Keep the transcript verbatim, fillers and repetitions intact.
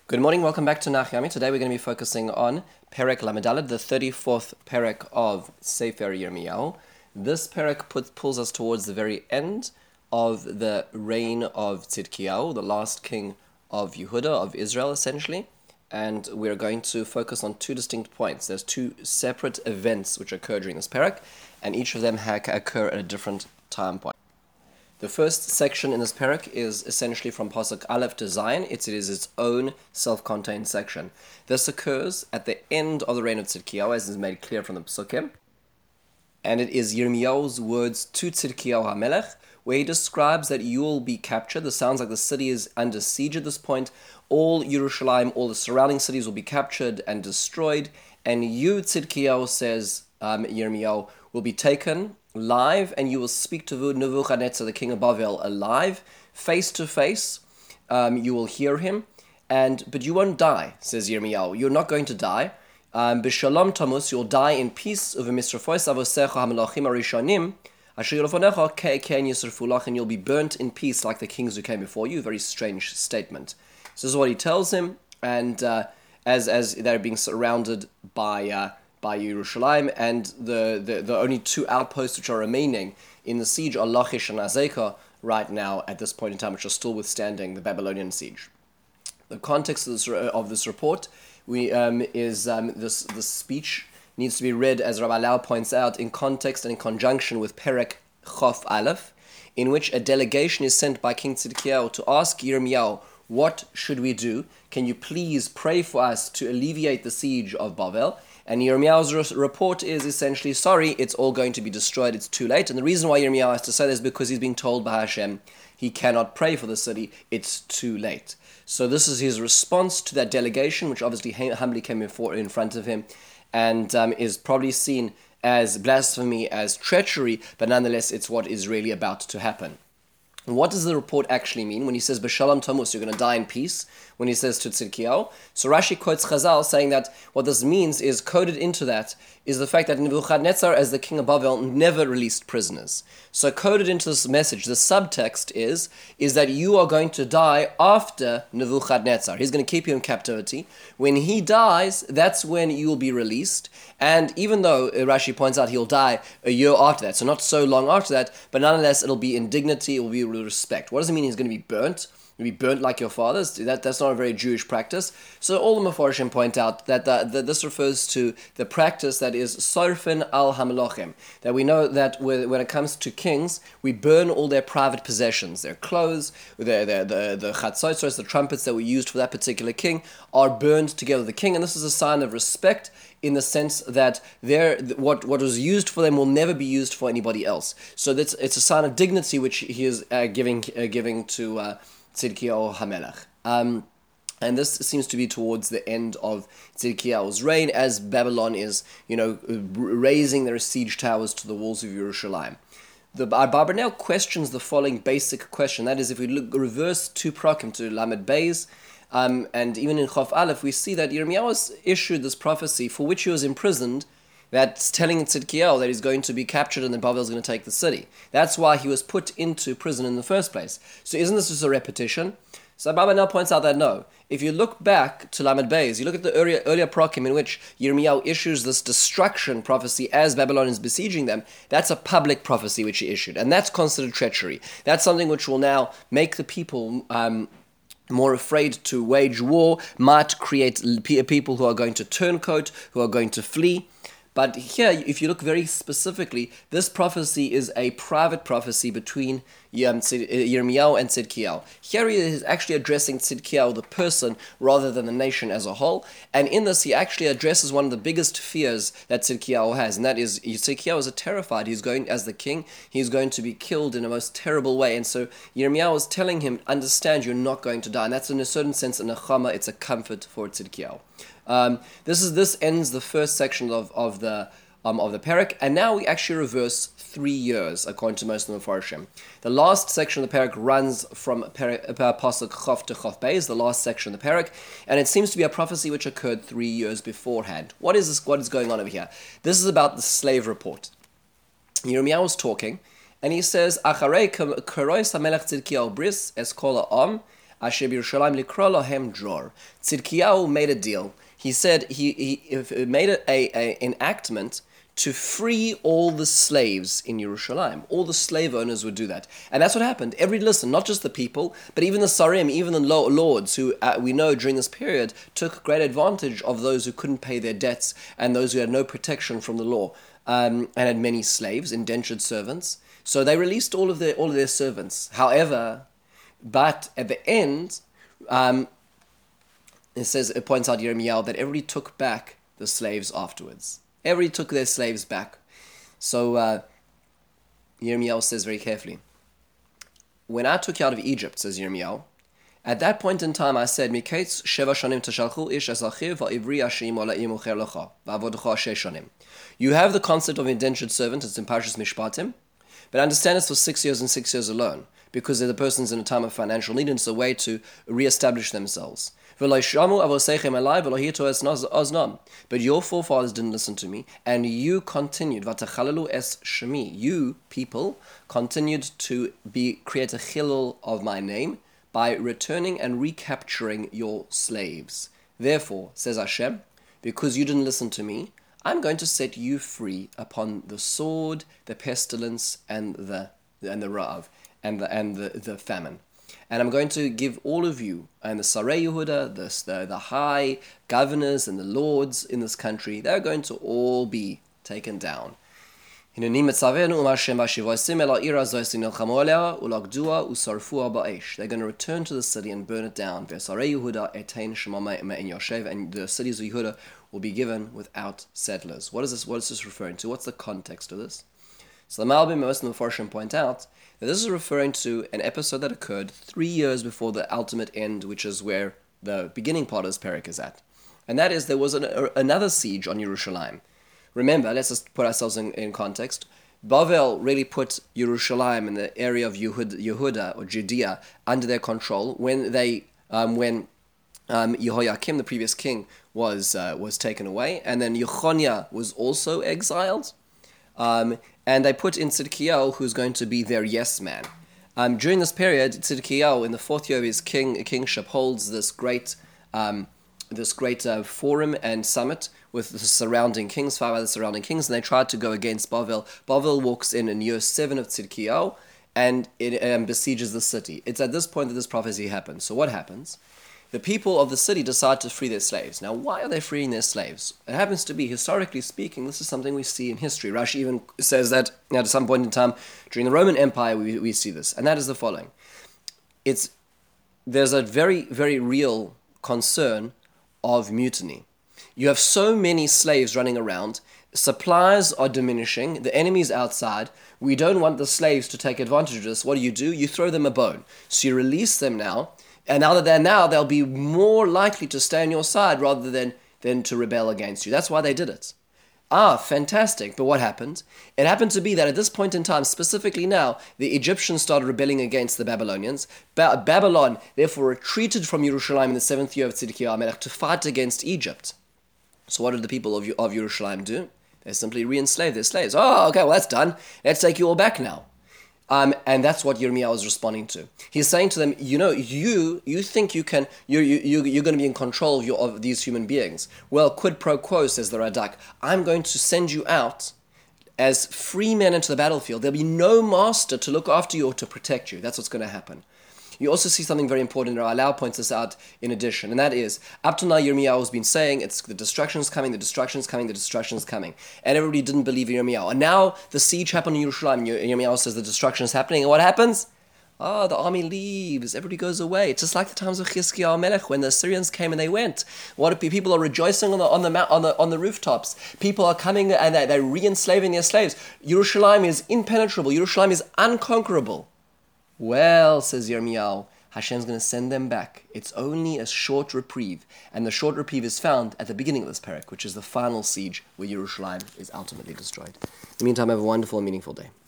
Good morning, welcome back to Nachyami. Today we're going to be focusing on Perek Lamedaled, the thirty-fourth Perek of Sefer Yirmiyahu. This Perek put, pulls us towards the very end of the reign of Tzidkiyahu, the last king of Yehuda, of Israel essentially. And we're going to focus on two distinct points. There's two separate events which occur during this Perek, and each of them ha- occur at a different time point. The first section in this parak is essentially from Pasuk Aleph to Zayin. It is its own self-contained section. This occurs at the end of the reign of Tzidkiyahu, as is made clear from the Psukim. And it is Yirmiyahu's words to Tzidkiyahu HaMelech, where he describes that you will be captured. This sounds like the city is under siege at this point. All Yerushalayim, all the surrounding cities will be captured and destroyed. And you, Tzidkiyahu, says um, Yirmiyahu, will be taken live, and you will speak to Nebuchadnezzar, the king of Bavel, alive, face to face. Um, you will hear him, and but you won't die, says Yirmiyahu. You're not going to die. Um, B'shalom tamus, you'll die in peace. Uvemisrafois avosecha hamelachim arishonim, asher yolofonecha ke'eken yisrafu lach, and you'll be burnt in peace like the kings who came before you. Very strange statement. So this is what he tells him, and uh, as as they're being surrounded by. Uh, by Yerushalayim, and the, the, the only two outposts which are remaining in the siege are Lachish and Azekah right now at this point in time, which are still withstanding the Babylonian siege. The context of this, of this report we um, is um, this, this speech needs to be read, as Rabbi Lau points out, in context and in conjunction with Perek Chof Aleph, in which a delegation is sent by King Tzidkiyahu to ask Yirmiyahu, what should we do? Can you please pray for us to alleviate the siege of Bavel? And Yirmiyahu's report is essentially, sorry, it's all going to be destroyed, it's too late. And the reason why Yirmiyahu has to say this is because he's being told by Hashem he cannot pray for the city, it's too late. So this is his response to that delegation, which obviously humbly came in front of him, and um, is probably seen as blasphemy, as treachery, but nonetheless it's what is really about to happen. What does the report actually mean when he says B'shalom tamus, you're going to die in peace, when he says to Tzidkiyahu? So Rashi quotes Chazal saying that what this means is, coded into that, is the fact that Nebuchadnezzar, as the king of Bavel, never released prisoners. So coded into this message, the subtext is, is that you are going to die after Nebuchadnezzar. He's going to keep you in captivity. When he dies, that's when you will be released. And even though Rashi points out he'll die a year after that, so not so long after that, but nonetheless it'll be in dignity, it will be with respect. What does it mean he's going to be burnt? Be burnt like your fathers? That that's not a very Jewish practice. So all the Mefarshim point out that, the, that this refers to the practice that is Sorfen al Hamelachim. That we know that when it comes to kings, we burn all their private possessions, their clothes, their, their, the the chatzotzos, the trumpets that were used for that particular king, are burned together with the king, and this is a sign of respect, in the sense that their what what was used for them will never be used for anybody else. So that's it's a sign of dignity which he is uh, giving uh, giving to uh, Tzidkiyahu HaMelech. Um, and this seems to be towards the end of Tzidkiyahu's reign, as Babylon is, you know, raising their siege towers to the walls of Yerushalayim. The Abarbanel questions the following basic question. That is, if we look reverse two prakim to Lamed Beis, um, and even in Chof Aleph, we see that Yirmiyahu has issued this prophecy for which he was imprisoned, that's telling Tzidkiyahu that he's going to be captured and then Bavel is going to take the city. That's why he was put into prison in the first place. So isn't this just a repetition? So Baba now points out that no. If you look back to Lamed Beis, you look at the earlier, earlier prokim in which Yirmiyahu issues this destruction prophecy as Babylon is besieging them, that's a public prophecy which he issued. And that's considered treachery. That's something which will now make the people Um, more afraid to wage war, might create people who are going to turncoat, who are going to flee. But here, if you look very specifically, this prophecy is a private prophecy between Yirmiyahu and Tzidkiyahu. Here he is actually addressing Tzidkiyahu, the person, rather than the nation as a whole. And in this, he actually addresses one of the biggest fears that Tzidkiyahu has, and that is, Tzidkiyahu is terrified. He's going, as the king, he's going to be killed in a most terrible way. And so Yirmiyahu is telling him, understand, you're not going to die. And that's in a certain sense a nechama, it's a comfort for Tzidkiyahu. Um, this is this ends the first section of, of the um, of the Perek, and now we actually reverse three years according to most of the Mefarshim. The last section of the Perek runs from Perek, uh, Pasuk Chof to Chof Beis, the last section of the Perek, and it seems to be a prophecy which occurred three years beforehand. What is this? What is going on over here? This is about the slave report. Yirmiyahu was talking, and he says, "Acharei karois hamelech Tzidkiyahu bris es kol ha'am." asher b'Yerushalayim likra lahem dror. Tzidkiyahu made a deal. He said he, he made a, a, a enactment to free all the slaves in Yerushalayim. All the slave owners would do that. And that's what happened. Every, listen, not just the people, but even the Sarim, even the lords who uh, we know during this period took great advantage of those who couldn't pay their debts and those who had no protection from the law, um, and had many slaves, indentured servants. So they released all of their, all of their servants. However, but at the end, um, it says, it points out Yirmiyahu that everybody took back the slaves afterwards. Everybody took their slaves back. So uh, Yirmiyahu says very carefully, when I took you out of Egypt, says Yirmiyahu, at that point in time I said, Miketz sheva shanim tashalchu ish ezachiv va'ivri ashim ola'im ucher lecha va'avodecha shesh shanim. You have the concept of indentured servant, it's in Parshas Mishpatim, but understand it's for six years and six years alone, because the person's in a time of financial need and it's a way to re-establish themselves. But your forefathers didn't listen to me, and you continued, you people continued to be create a chilul of my name by returning and recapturing your slaves. Therefore, says Hashem, because you didn't listen to me, I'm going to set you free upon the sword, the pestilence, and the and the ra'av, and the and the, the famine. And I'm going to give all of you, and the Sarei Yehuda, the, the, the high governors and the lords in this country, they're going to all be taken down. They're going to return to the city and burn it down. And the cities of Yehuda will be given without settlers. What is this? What is this referring to? What's the context of this? So the Malbim, most of the Mefarshim point out that this is referring to an episode that occurred three years before the ultimate end, which is where the beginning part of this parak is at. And that is, there was an, a, another siege on Yerushalayim. Remember, let's just put ourselves in, in context. Bavel really put Yerushalayim in the area of Yehud, Yehuda or Judea under their control when they, um, when um, Yehoiakim, the previous king, was uh, was taken away, and then Yechonia was also exiled. Um, and they put in Tzidkiyahu, who's going to be their yes man. Um, during this period, Tzidkiyahu, in the fourth year of his king kingship, holds this great um, this great uh, forum and summit with the surrounding kings, five other surrounding kings, and they tried to go against Bavel. Bavel walks in in year seven of Tzidkiyahu, and it um, besieges the city. It's at this point that this prophecy happens. So what happens? The people of the city decide to free their slaves. Now, why are they freeing their slaves? It happens to be, historically speaking, this is something we see in history. Rashi even says that you know, at some point in time during the Roman Empire, we, we see this. And that is the following. It's There's a very, very real concern of mutiny. You have so many slaves running around. Supplies are diminishing. The enemy's outside. We don't want the slaves to take advantage of this. What do you do? You throw them a bone. So you release them now. And now that they're now, they'll be more likely to stay on your side rather than, than to rebel against you. That's why they did it. Ah, fantastic. But what happened? It happened to be that at this point in time, specifically now, the Egyptians started rebelling against the Babylonians. Ba- Babylon, therefore, retreated from Yerushalayim in the seventh year of Tzidkiyahu HaMelech to fight against Egypt. So what did the people of, of Yerushalayim do? They simply re-enslaved their slaves. Oh, okay, well, that's done. Let's take you all back now. Um, and that's what Yirmiyahu is responding to. He's saying to them, you know, you you think you can, you you you you're going to be in control of, your, of these human beings. Well, quid pro quo, says the Radak. I'm going to send you out as free men into the battlefield. There'll be no master to look after you or to protect you. That's what's going to happen. You also see something very important, and Alau points this out in addition, and that is, up to now Yirmiyahu has been saying, it's the destruction's coming, the destruction's coming, the destruction's coming. And everybody didn't believe Yirmiyahu. And now the siege happened in Yerushalayim, and Yirmiyahu says the destruction is happening, and what happens? Ah, oh, the army leaves, everybody goes away. It's just like the times of Chizkiyahu Melech, when the Assyrians came and they went. What people are rejoicing on the on the on the on the rooftops. People are coming and they, they're re-enslaving their slaves. Yerushalayim is impenetrable. Yerushalayim is unconquerable. Well, says Yirmiyahu, Hashem's going to send them back. It's only a short reprieve. And the short reprieve is found at the beginning of this parak, which is the final siege where Yerushalayim is ultimately destroyed. In the meantime, have a wonderful and meaningful day.